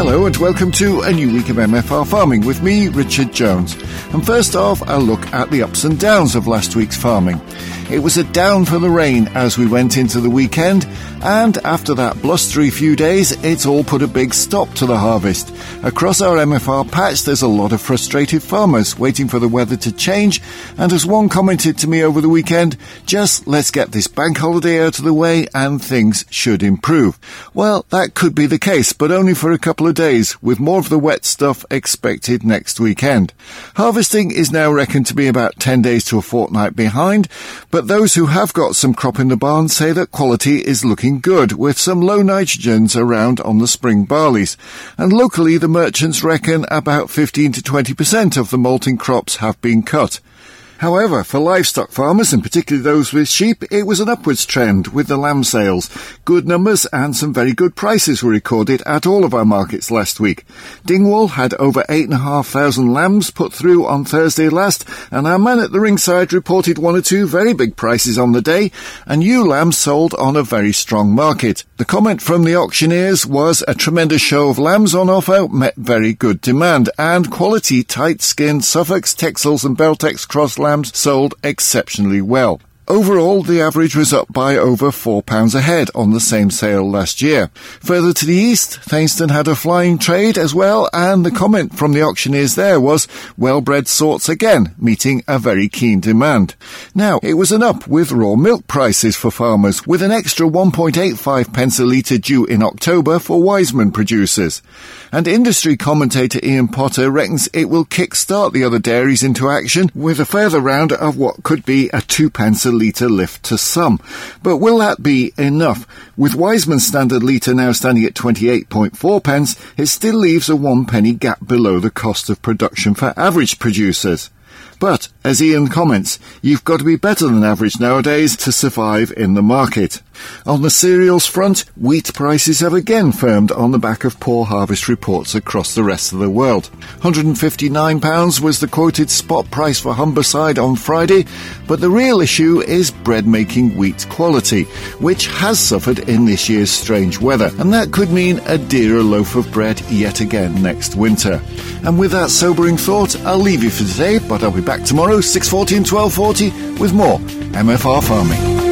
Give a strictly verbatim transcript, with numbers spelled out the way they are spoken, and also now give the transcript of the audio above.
Hello and welcome to a new week of M F R Farming with me, Richard Jones. And first off, I'll look at the ups and downs of last week's farming. It was a down for the rain as we went into the weekend, and after that blustery few days, it's all put a big stop to the harvest. Across our M F R patch, there's a lot of frustrated farmers waiting for the weather to change, and as one commented to me over the weekend, just let's get this bank holiday out of the way and things should improve. Well, that could be the case, but only for a couple of days, with more of the wet stuff expected next weekend. Harvesting is now reckoned to be about ten days to a fortnight behind, but those who have got some crop in the barn say that quality is looking good, with some low nitrogens around on the spring barleys. And locally, the merchants reckon about fifteen to twenty percent of the malting crops have been cut. However, for livestock farmers, and particularly those with sheep, it was an upwards trend with the lamb sales. Good numbers and some very good prices were recorded at all of our markets last week. Dingwall had over eight and a half thousand lambs put through on Thursday last, and our man at the ringside reported one or two very big prices on the day, and ewe lambs sold on a very strong market. The comment from the auctioneers was a tremendous show of lambs on offer met very good demand, and quality tight-skinned Suffolks, Texels and Beltex cross lambs sold exceptionally well. Overall, the average was up by over four pounds a head on the same sale last year. Further to the east, Thainston had a flying trade as well, and the comment from the auctioneers there was well-bred sorts again, meeting a very keen demand. Now, it was an up with raw milk prices for farmers, with an extra one point eight five pence a litre due in October for Wiseman producers. And industry commentator Ian Potter reckons it will kick-start the other dairies into action with a further round of what could be a two pence a litre lift to some. But will that be enough? With Wiseman's standard litre now standing at twenty-eight point four pence, it still leaves a one penny gap below the cost of production for average producers. But, as Ian comments, you've got to be better than average nowadays to survive in the market. On the cereals front, wheat prices have again firmed on the back of poor harvest reports across the rest of the world. one hundred fifty-nine pounds was the quoted spot price for Humberside on Friday, but the real issue is bread-making wheat quality, which has suffered in this year's strange weather, and that could mean a dearer loaf of bread yet again next winter. And with that sobering thought, I'll leave you for today, but I'll be back tomorrow, six forty and twelve forty, with more M F R Farming.